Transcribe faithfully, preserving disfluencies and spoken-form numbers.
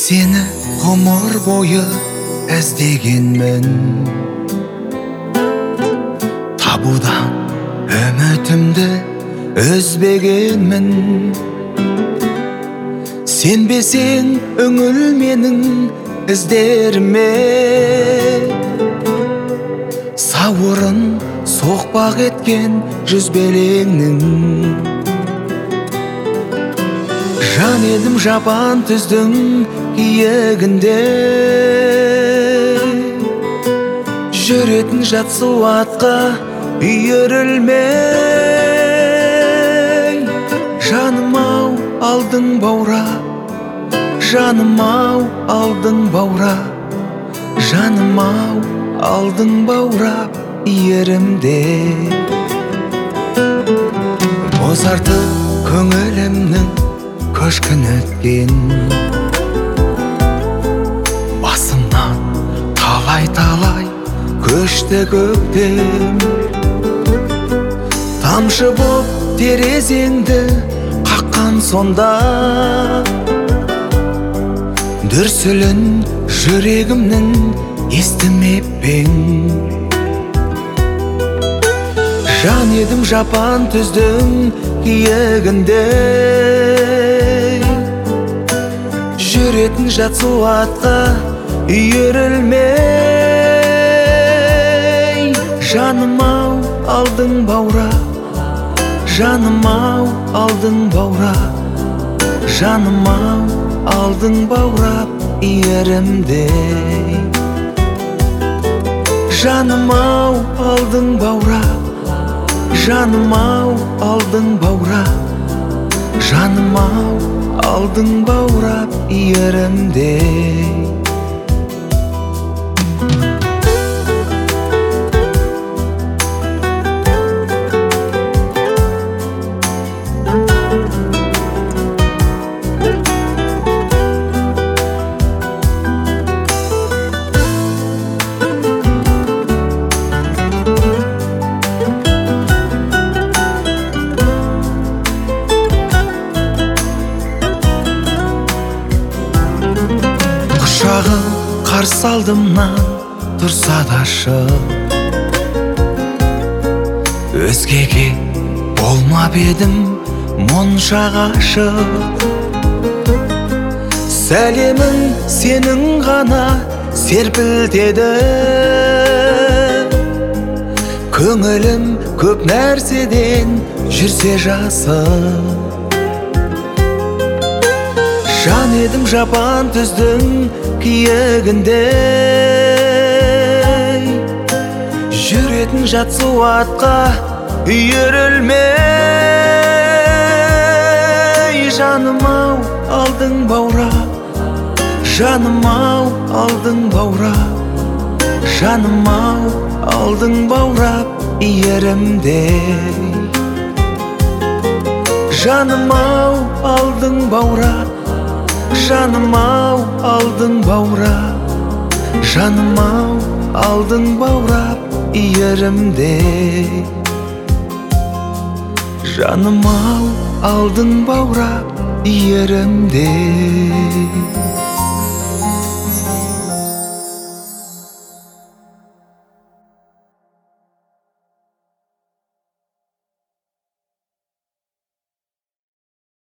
Seni ғұмыр бойы іздегенмін, табудан үмітімді үзбегенмін. Сенбесең үңіл менің іздеріме, сауырын соқпақ еткен жүзбелеңнің. Жан едім жапан түздің киегінде, жүретін жат суатқа үйірілмей. Жаным-ау алдың баурап, жаным-ау алдың баурап, жаным-ау алдың баурап иірімде. Бозарты көңілімнің көшкін өткен, басымнан талай-талай көшті көктем. Тамшы боп терезеңді қаққан сонда, дүрсілін жүрегімнің естімеп пең. Жан едім жапан түздің киегінде, жүретін жат суатқа үйірілмей. Жаным-ау алдың баурап, жаным-ау алдың баурап, жаным-ау алдың баурап иірімде. Жаным-ау алдың баурап, жаным-ау алдың баурап, жаным-ау алдың баурап иірімде. Құшағың қарсы алдымнан тұрса да шық, өзгеге болмап едім мұнша ғашық. Сәлемің сенің ғана серпілтеді, көңілім көп нәрседен жүрсе жасық. Жан едім жапан түздің киегінде, жүретін жат суатқа үйірілмей. Жаным-ау алдың баурап, жаным-ау алдың баурап, жаным-ау алдың баурап иірімде. Жаным-ау алдың баурап, жаным-ау алдың баурап, жаным-ау алдың баурап иірімде. Жаным-ау алдың баурап иірімде.